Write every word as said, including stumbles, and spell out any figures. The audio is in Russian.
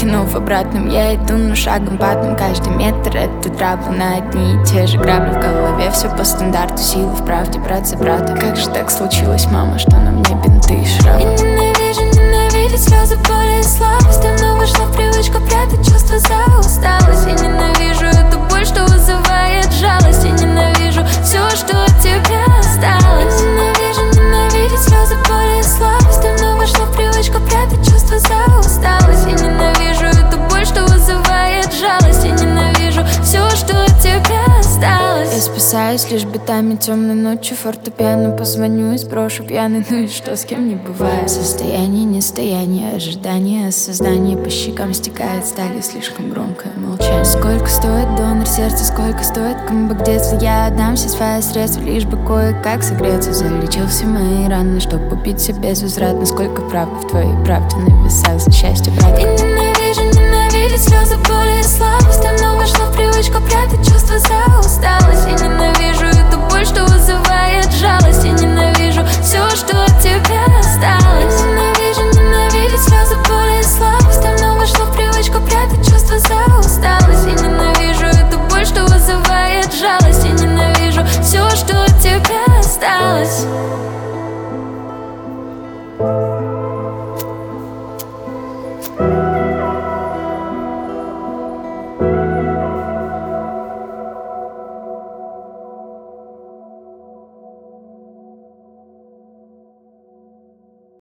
но в обратном я иду, но шагом падным. Каждый метр — это травы на одни и те же грабли. В голове все по стандарту, силы в правде, брат за брата. Как же так случилось, мама, что на мне бинты и шрамы? Я ненавижу ненавидеть слезы, боли и слабость. Давно вошла в привычку прятать чувства за усталость. Я ненавижу эту боль, что вызывает жалость. Я ненавижу все, что от тебя осталось. Я ненавижу ненавидеть слезы, боли и слабость. Давно вошла в привычку прятать чувства за усталость. Я ненавижу эту боль, что вызывает жалость. Я ненавижу все, что от тебя осталось. Я спасаюсь лишь битами темной ночью. Фортепиано позвоню и сброшу пьяный. Ну и что, с кем не бывает? Состояние, нестояние, ожидание, осознание. По щекам стекает стали, слишком громкое молчание. Сколько стоит донор сердца, сколько стоит комбок детства? Я отдам все свои средства, лишь бы кое-как согреться. Залечил все мои раны, чтоб убить себя безвозвратно. Сколько правды в твоей правде на весах за счастье брата.